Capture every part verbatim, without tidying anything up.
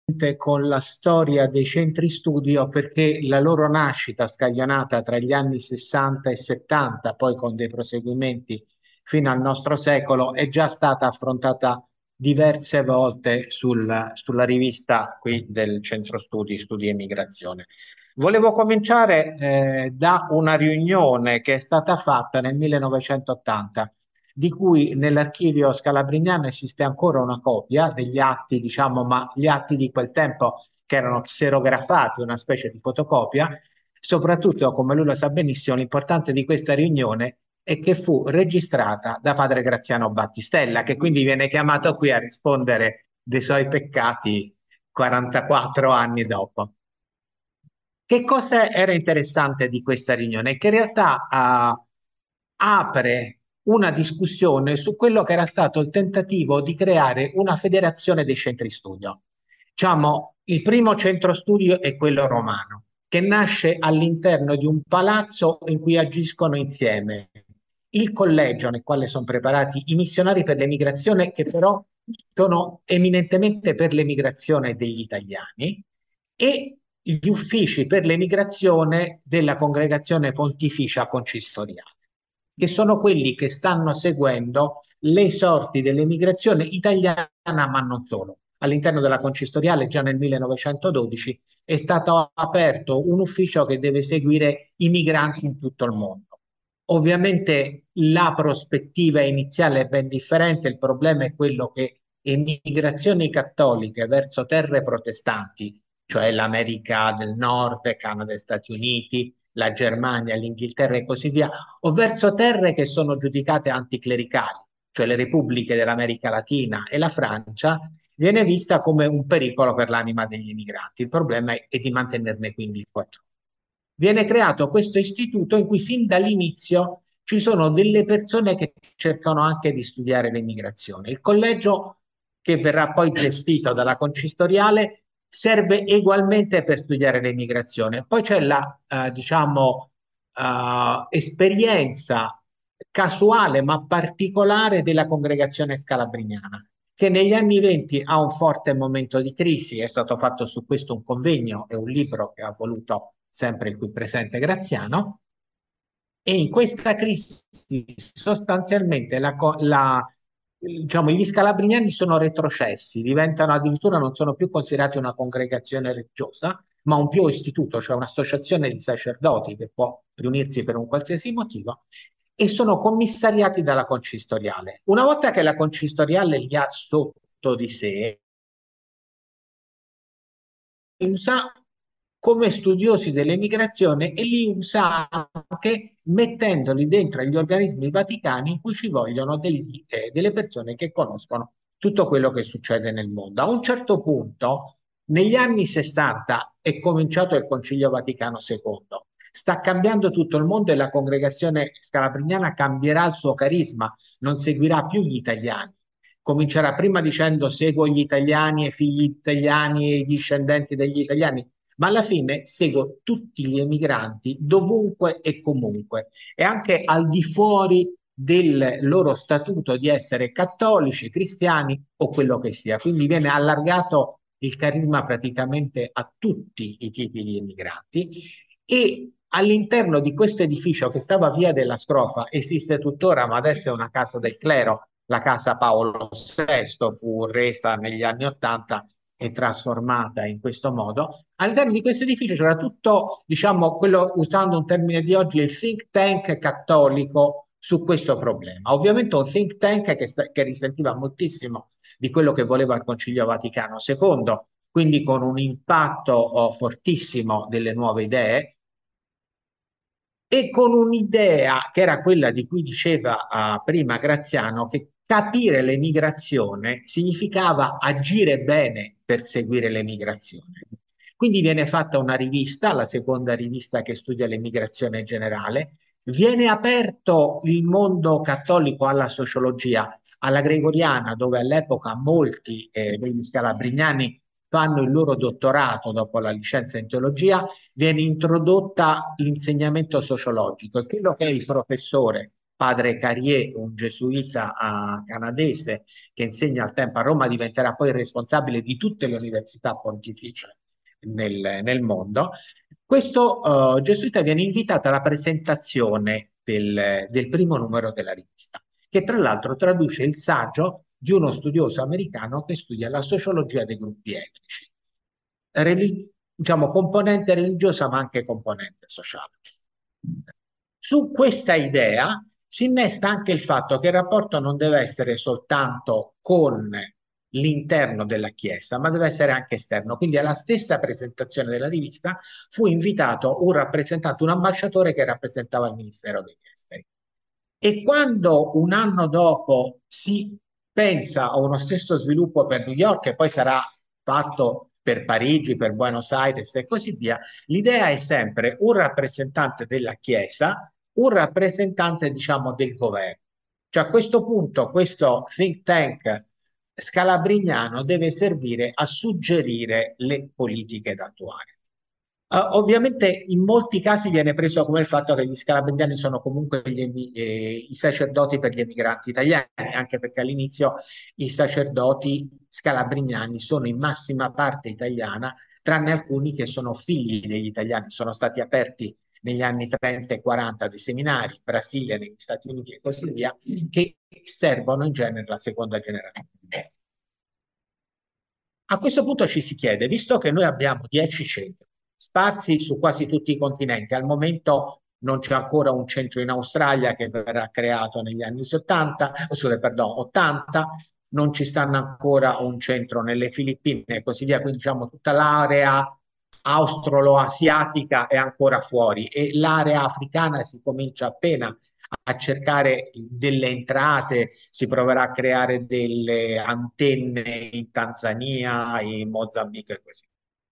con la storia dei centri studio perché la loro nascita scaglionata tra gli anni sessanta e settanta, poi con dei proseguimenti fino al nostro secolo, è già stata affrontata diverse volte sul- sulla rivista qui del Centro Studi, Studi e Migrazione. Volevo cominciare eh, da una riunione che è stata fatta nel millenovecentottanta, di cui nell'archivio scalabriniano esiste ancora una copia degli atti, diciamo, ma gli atti di quel tempo che erano xerografati, una specie di fotocopia. Soprattutto, come lui lo sa benissimo, l'importante di questa riunione è che fu registrata da padre Graziano Battistella, che quindi viene chiamato qui a rispondere dei suoi peccati quarantaquattro anni dopo. Che cosa era interessante di questa riunione? Che in realtà ah, apre una discussione su quello che era stato il tentativo di creare una federazione dei centri studio. Diciamo, il primo centro studio è quello romano, che nasce all'interno di un palazzo in cui agiscono insieme il collegio nel quale sono preparati i missionari per l'emigrazione, che però sono eminentemente per l'emigrazione degli italiani, e gli uffici per l'emigrazione della Congregazione Pontificia Conchistoriale, che sono quelli che stanno seguendo le sorti dell'emigrazione italiana, ma non solo. All'interno della Concistoriale, già nel millenovecentododici, è stato aperto un ufficio che deve seguire i migranti in tutto il mondo. Ovviamente la prospettiva iniziale è ben differente, il problema è quello che emigrazioni cattoliche verso terre protestanti, cioè l'America del Nord, Canada e Stati Uniti, la Germania, l'Inghilterra e così via, o verso terre che sono giudicate anticlericali, cioè le repubbliche dell'America Latina e la Francia, viene vista come un pericolo per l'anima degli emigranti. Il problema è, è di mantenerne quindi il controllo. Viene creato questo istituto in cui sin dall'inizio ci sono delle persone che cercano anche di studiare l'immigrazione. Il collegio, che verrà poi gestito dalla Concistoriale, serve ugualmente per studiare l'immigrazione. Poi c'è la, eh, diciamo, eh, esperienza casuale ma particolare della congregazione scalabriniana, che negli anni venti ha un forte momento di crisi. È stato fatto su questo un convegno e un libro che ha voluto sempre il qui presente Graziano, e in questa crisi sostanzialmente la, la, diciamo, gli scalabriniani sono retrocessi, diventano addirittura, non sono più considerati una congregazione religiosa, ma un più istituto, cioè un'associazione di sacerdoti che può riunirsi per un qualsiasi motivo, e sono commissariati dalla Concistoriale. Una volta che la Concistoriale li ha sotto di sé, usa come studiosi dell'emigrazione e li usa anche mettendoli dentro agli organismi vaticani in cui ci vogliono degli, eh, delle persone che conoscono tutto quello che succede nel mondo. A un certo punto, negli anni sessanta, è cominciato il Concilio Vaticano secondo. Sta cambiando tutto il mondo e la congregazione scalabriniana cambierà il suo carisma, non seguirà più gli italiani. Comincerà prima dicendo seguo gli italiani e figli italiani e i discendenti degli italiani, ma alla fine seguo tutti gli emigranti dovunque e comunque, e anche al di fuori del loro statuto di essere cattolici, cristiani o quello che sia. Quindi viene allargato il carisma praticamente a tutti i tipi di emigranti, e all'interno di questo edificio che stava a Via della Scrofa, esiste tuttora, ma adesso è una casa del clero, la casa Paolo sesto, fu resa negli anni Ottanta e trasformata in questo modo. All'interno di questo edificio c'era tutto, diciamo, quello, usando un termine di oggi, il think tank cattolico su questo problema. Ovviamente un think tank che, sta- che risentiva moltissimo di quello che voleva il Concilio Vaticano secondo, quindi con un impatto oh, fortissimo delle nuove idee, e con un'idea che era quella di cui diceva uh, prima Graziano, che capire l'emigrazione significava agire bene per seguire l'emigrazione. Quindi viene fatta una rivista, la seconda rivista che studia l'emigrazione generale, viene aperto il mondo cattolico alla sociologia, alla gregoriana, dove all'epoca molti eh, degli scalabrignani fanno il loro dottorato dopo la licenza in teologia, viene introdotta l'insegnamento sociologico, e quello che è il professore padre Carrier, un gesuita ah, canadese che insegna al tempo a Roma, diventerà poi il responsabile di tutte le università pontificie nel, nel mondo. Questo eh, gesuita viene invitato alla presentazione del, del primo numero della rivista, che tra l'altro traduce il saggio di uno studioso americano che studia la sociologia dei gruppi etnici, Reli- diciamo componente religiosa ma anche componente sociale. Su questa idea si innesta anche il fatto che il rapporto non deve essere soltanto con l'interno della Chiesa, ma deve essere anche esterno. Quindi alla stessa presentazione della rivista fu invitato un rappresentante, un ambasciatore che rappresentava il Ministero degli Esteri. E quando un anno dopo si pensa a uno stesso sviluppo per New York, e poi sarà fatto per Parigi, per Buenos Aires e così via, l'idea è sempre un rappresentante della Chiesa, un rappresentante, diciamo, del governo. Cioè a questo punto questo think tank scalabrignano deve servire a suggerire le politiche da attuare. Uh, ovviamente in molti casi viene preso come il fatto che gli scalabrigiani sono comunque gli emi- eh, i sacerdoti per gli emigranti italiani, anche perché all'inizio i sacerdoti scalabrignani sono in massima parte italiana, tranne alcuni che sono figli degli italiani, sono stati aperti negli anni trenta e quaranta dei seminari in Brasile, negli Stati Uniti e così via, che servono in genere la seconda generazione. A questo punto ci si chiede, visto che noi abbiamo dieci centri sparsi su quasi tutti i continenti, al momento non c'è ancora un centro in Australia che verrà creato negli anni settanta, o scusate, perdono, ottanta, non ci stanno ancora un centro nelle Filippine e così via, quindi diciamo tutta l'area australo-asiatica è ancora fuori e l'area africana si comincia appena a cercare delle entrate, si proverà a creare delle antenne in Tanzania, in Mozambico e così.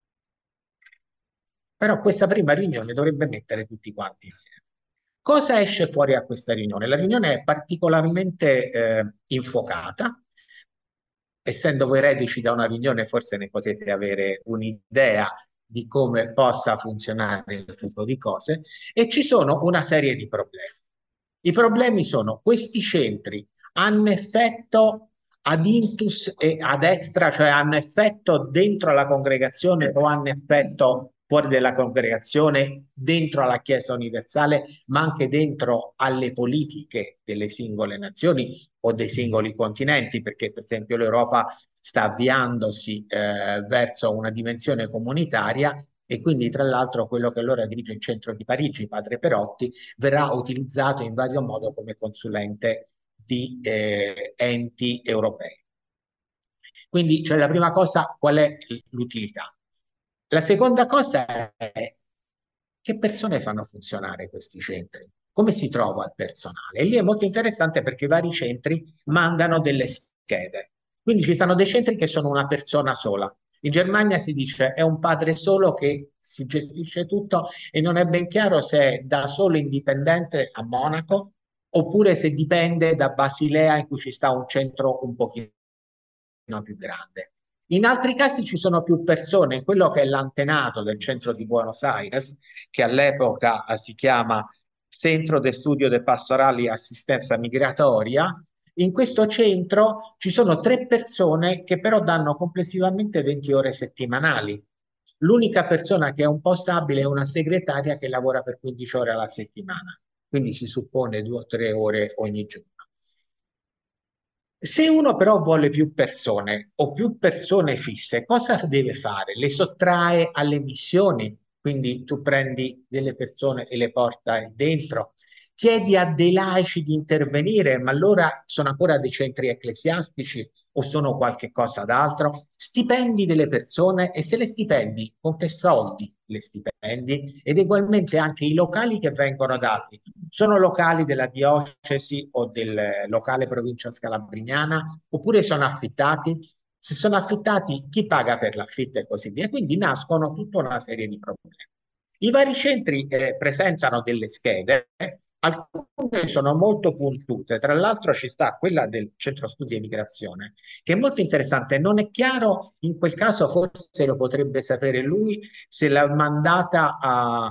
Però questa prima riunione dovrebbe mettere tutti quanti insieme. Cosa esce fuori a questa riunione? La riunione è particolarmente eh, infuocata. Essendo voi reduci da una riunione, forse ne potete avere un'idea di come possa funzionare il tipo di cose, e ci sono una serie di problemi. I problemi sono questi centri hanno effetto ad intus e ad extra, cioè hanno effetto dentro la congregazione o hanno effetto fuori dalla congregazione, dentro alla Chiesa universale, ma anche dentro alle politiche delle singole nazioni o dei singoli continenti, perché per esempio l'Europa sta avviandosi eh, verso una dimensione comunitaria e quindi tra l'altro quello che allora dirige il centro di Parigi, Padre Perotti, verrà utilizzato in vario modo come consulente di eh, enti europei. Quindi, cioè, la prima cosa, qual è l'utilità? La seconda cosa è che persone fanno funzionare questi centri? Come si trova il personale? E lì è molto interessante perché i vari centri mandano delle schede. Quindi ci sono dei centri che sono una persona sola. In Germania si dice è un padre solo che si gestisce tutto e non è ben chiaro se è da solo indipendente a Monaco oppure se dipende da Basilea in cui ci sta un centro un pochino più grande. In altri casi ci sono più persone, quello che è l'antenato del centro di Buenos Aires, che all'epoca eh, si chiama Centro de Studio de Pastorali e Assistenza Migratoria. In questo centro ci sono tre persone che però danno complessivamente venti ore settimanali. L'unica persona che è un po' stabile è una segretaria che lavora per quindici ore alla settimana, quindi si suppone due o tre ore ogni giorno. Se uno però vuole più persone o più persone fisse, cosa deve fare? Le sottrae alle missioni, quindi tu prendi delle persone e le portai dentro, chiedi a dei laici di intervenire, ma allora sono ancora dei centri ecclesiastici o sono qualche cosa d'altro? Stipendi delle persone e se le stipendi, con che soldi le stipendi? Ed ugualmente anche i locali che vengono dati sono locali della diocesi o del locale provincia scalabrignana oppure sono affittati? Se sono affittati, chi paga per l'affitto e così via? Quindi nascono tutta una serie di problemi. I vari centri eh, presentano delle schede, eh, alcune sono molto puntute, tra l'altro ci sta quella del centro studi e migrazione, che è molto interessante. Non è chiaro, in quel caso forse lo potrebbe sapere lui, se l'ha mandata a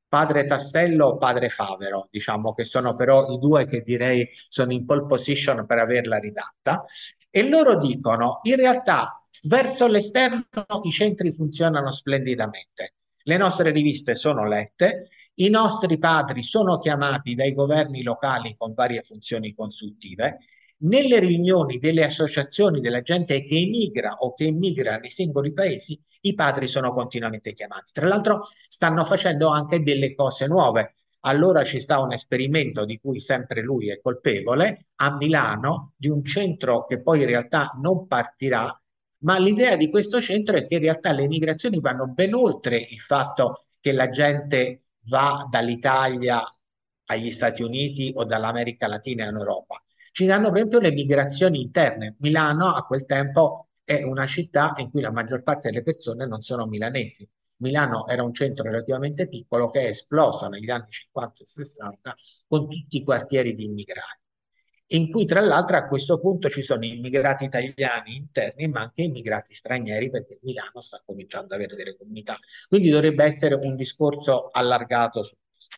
padre Tassello o padre Favero, diciamo che sono però i due che direi sono in pole position per averla ridatta, e loro dicono in realtà verso l'esterno i centri funzionano splendidamente, le nostre riviste sono lette, i nostri padri sono chiamati dai governi locali con varie funzioni consultive, nelle riunioni delle associazioni della gente che emigra o che emigra nei singoli paesi, i padri sono continuamente chiamati. Tra l'altro stanno facendo anche delle cose nuove. Allora ci sta un esperimento di cui sempre lui è colpevole a Milano, di un centro che poi in realtà non partirà, ma l'idea di questo centro è che in realtà le migrazioni vanno ben oltre il fatto che la gente va dall'Italia agli Stati Uniti o dall'America Latina in Europa. Ci danno per esempio le migrazioni interne. Milano a quel tempo è una città in cui la maggior parte delle persone non sono milanesi. Milano era un centro relativamente piccolo che è esploso negli anni cinquanta e sessanta con tutti i quartieri di immigrati, in cui tra l'altro a questo punto ci sono immigrati italiani interni, ma anche immigrati stranieri, perché Milano sta cominciando ad avere delle comunità. Quindi dovrebbe essere un discorso allargato su questo.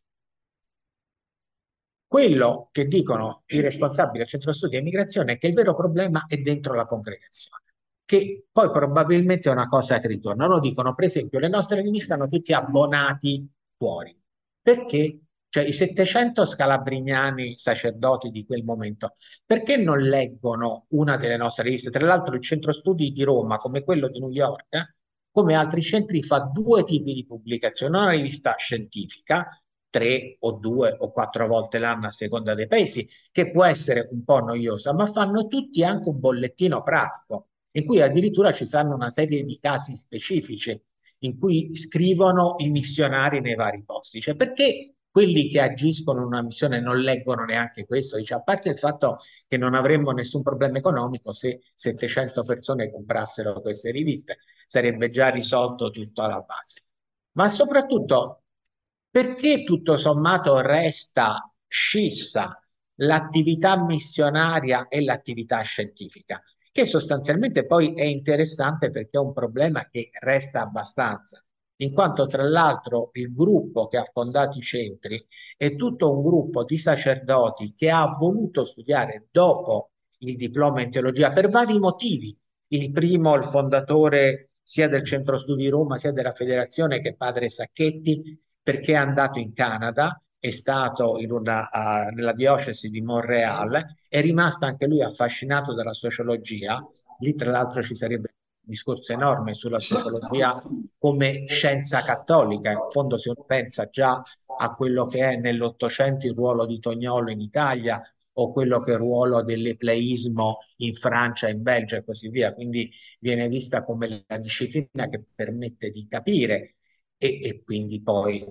Quello che dicono i responsabili del centro studi e immigrazione è che il vero problema è dentro la congregazione, che poi probabilmente è una cosa che ritorna. Lo dicono, per esempio, le nostre riviste hanno tutti abbonati fuori. Perché? Cioè i settecento scalabrignani sacerdoti di quel momento, perché non leggono una delle nostre riviste? Tra l'altro il centro studi di Roma, come quello di New York, eh, come altri centri, fa due tipi di pubblicazione, una rivista scientifica, tre o due o quattro volte l'anno a seconda dei paesi, che può essere un po' noiosa, ma fanno tutti anche un bollettino pratico, in cui addirittura ci saranno una serie di casi specifici in cui scrivono i missionari nei vari posti. Cioè, perché quelli che agiscono in una missione non leggono neanche questo? Dice, a parte il fatto che non avremmo nessun problema economico se settecento persone comprassero queste riviste, sarebbe già risolto tutto alla base. Ma soprattutto, perché tutto sommato resta scissa l'attività missionaria e l'attività scientifica? Che sostanzialmente poi è interessante perché è un problema che resta abbastanza, in quanto tra l'altro il gruppo che ha fondato i centri è tutto un gruppo di sacerdoti che ha voluto studiare dopo il diploma in teologia per vari motivi. Il primo, il fondatore sia del Centro Studi Roma sia della Federazione, che è padre Sacchetti, perché è andato in Canada, è stato in una, uh, nella diocesi di Montréal, è rimasto anche lui affascinato dalla sociologia. Lì tra l'altro ci sarebbe un discorso enorme sulla sociologia come scienza cattolica. In fondo se uno pensa già a quello che è nell'Ottocento il ruolo di Tognolo in Italia o quello che è il ruolo dell'epleismo in Francia, in Belgio e così via. Quindi viene vista come la disciplina che permette di capire e, e quindi poi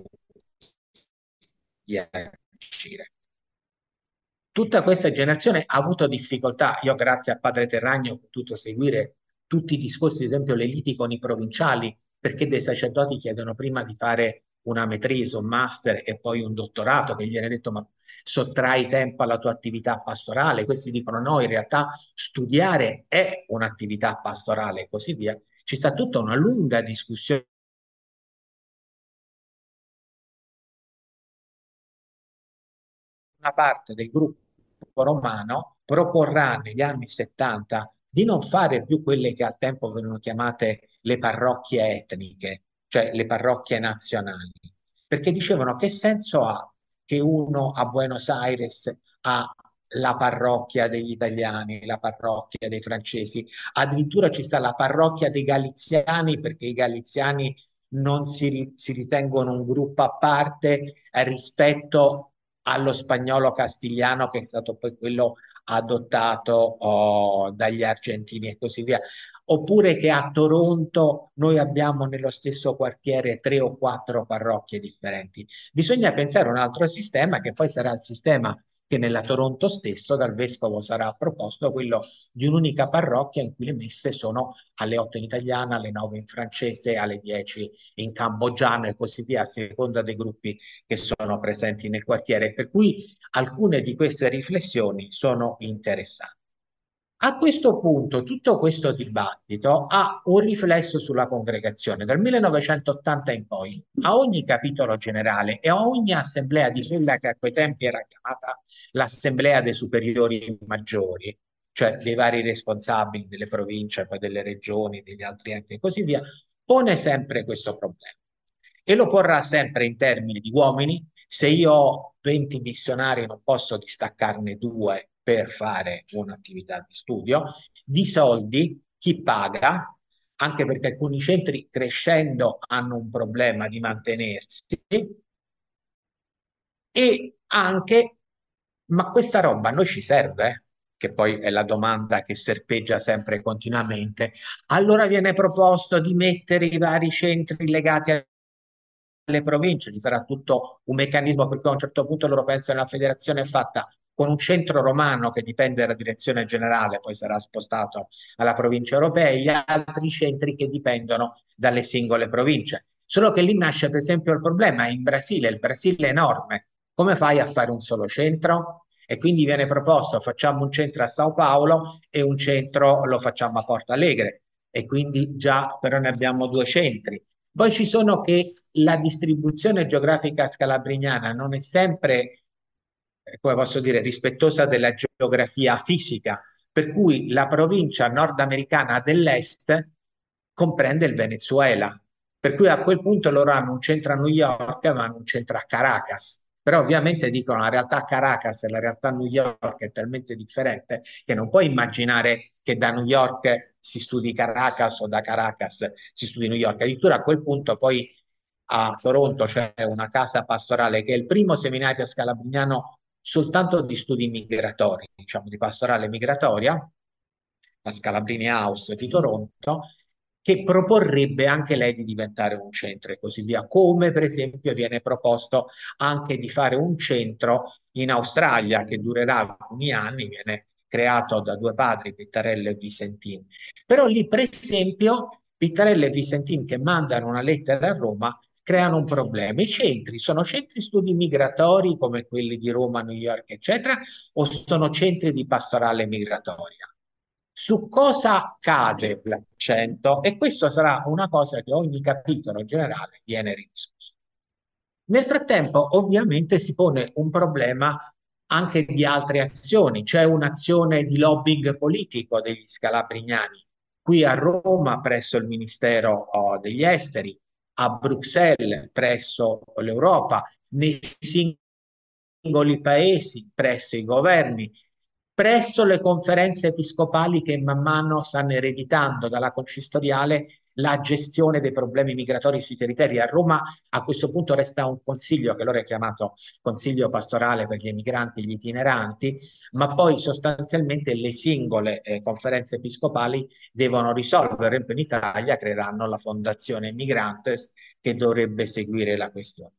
di agire. Tutta questa generazione ha avuto difficoltà. Io, grazie a Padre Terragno, ho potuto seguire tutti i discorsi, ad esempio le liti con i provinciali, perché dei sacerdoti chiedono prima di fare una maîtrise, un master e poi un dottorato, che gli viene detto ma sottrai tempo alla tua attività pastorale. Questi dicono no, in realtà studiare è un'attività pastorale e così via. Ci sta tutta una lunga discussione. Una parte del gruppo romano proporrà negli anni settanta di non fare più quelle che al tempo venivano chiamate le parrocchie etniche, cioè le parrocchie nazionali, perché dicevano che senso ha che uno a Buenos Aires ha la parrocchia degli italiani, la parrocchia dei francesi, addirittura ci sta la parrocchia dei galiziani perché i galiziani non si, ri- si ritengono un gruppo a parte eh, rispetto allo spagnolo castigliano che è stato poi quello adottato oh, dagli argentini e così via. Oppure che a Toronto noi abbiamo nello stesso quartiere tre o quattro parrocchie differenti. Bisogna pensare a un altro sistema che poi sarà il sistema che nella Toronto stesso dal vescovo sarà proposto, quello di un'unica parrocchia in cui le messe sono alle otto in italiano, alle nove in francese, alle dieci in cambogiano e così via, a seconda dei gruppi che sono presenti nel quartiere. Per cui alcune di queste riflessioni sono interessanti. A questo punto tutto questo dibattito ha un riflesso sulla congregazione. Dal millenovecentottanta in poi, a ogni capitolo generale e a ogni assemblea di quella che a quei tempi era chiamata l'assemblea dei superiori maggiori, cioè dei vari responsabili delle province, poi delle regioni, degli altri enti e così via, pone sempre questo problema. E lo porrà sempre in termini di uomini. Se io ho venti missionari non posso distaccarne due per fare un'attività di studio, di soldi chi paga, anche perché alcuni centri crescendo hanno un problema di mantenersi, e anche, ma questa roba a noi ci serve? Che poi è la domanda che serpeggia sempre continuamente. Allora viene proposto di mettere i vari centri legati alle province, ci sarà tutto un meccanismo perché a un certo punto loro pensano che la federazione è fatta con un centro romano che dipende dalla direzione generale, poi sarà spostato alla provincia europea, e gli altri centri che dipendono dalle singole province. Solo che lì nasce per esempio il problema, in Brasile, il Brasile è enorme, come fai a fare un solo centro? E quindi viene proposto, facciamo un centro a Sao Paolo e un centro lo facciamo a Porto Alegre, e quindi già però ne abbiamo due centri. Poi ci sono che la distribuzione geografica scalabriniana non è sempre, eh, come posso dire, rispettosa della geografia fisica, per cui la provincia nordamericana dell'est comprende il Venezuela, per cui a quel punto loro hanno un centro a New York, ma hanno un centro a Caracas. Però ovviamente dicono la realtà Caracas e la realtà New York è talmente differente che non puoi immaginare che da New York si studi Caracas o da Caracas si studi New York. Addirittura a quel punto poi a Toronto c'è una casa pastorale che è il primo seminario scalabriniano soltanto di studi migratori, diciamo di pastorale migratoria, la Scalabrini House di Toronto, che proporrebbe anche lei di diventare un centro e così via, come per esempio viene proposto anche di fare un centro in Australia che durerà alcuni anni, viene creato da due padri, Pittarello e Visentin. Però lì, per esempio, Pittarello e Visentin che mandano una lettera a Roma creano un problema. I centri sono centri studi migratori come quelli di Roma, New York, eccetera, o sono centri di pastorale migratoria? Su cosa cade l'accento? E questo sarà una cosa che ogni capitolo generale viene ridiscusso. Nel frattempo, ovviamente, si pone un problema anche di altre azioni. C'è un'azione di lobbying politico degli scalabrignani qui a Roma presso il Ministero oh, degli Esteri, a Bruxelles presso l'Europa, nei singoli paesi presso i governi, presso le conferenze episcopali che man mano stanno ereditando dalla concistoriale la gestione dei problemi migratori sui territori. A Roma a questo punto resta un consiglio che loro è chiamato Consiglio Pastorale per gli emigranti e gli itineranti, ma poi sostanzialmente le singole eh, conferenze episcopali devono risolvere. In Italia creeranno la Fondazione Migrantes che dovrebbe seguire la questione.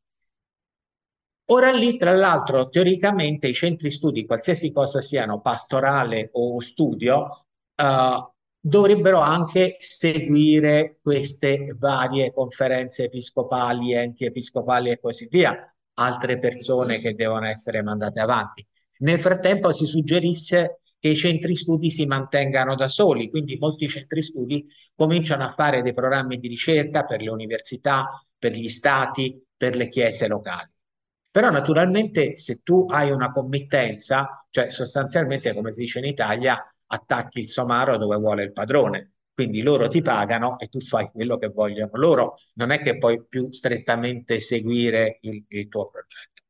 Ora lì, tra l'altro, teoricamente i centri studi, qualsiasi cosa siano, pastorale o studio, eh, dovrebbero anche seguire queste varie conferenze episcopali, enti episcopali e così via, altre persone che devono essere mandate avanti. Nel frattempo si suggerisse che i centri studi si mantengano da soli, quindi molti centri studi cominciano a fare dei programmi di ricerca per le università, per gli stati, per le chiese locali. Però naturalmente se tu hai una committenza, cioè sostanzialmente come si dice in Italia, attacchi il somaro dove vuole il padrone. Quindi loro ti pagano e tu fai quello che vogliono loro, non è che puoi più strettamente seguire il, il tuo progetto.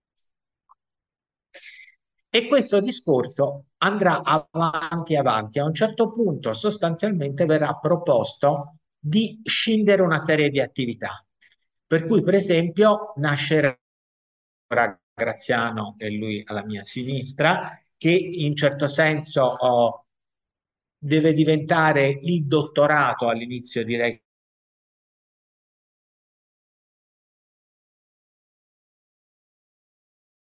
E questo discorso andrà avanti e avanti. A un certo punto sostanzialmente verrà proposto di scindere una serie di attività. Per cui, per esempio, nascerà Graziano, che è lui alla mia sinistra, che in certo senso oh, deve diventare il dottorato all'inizio, direi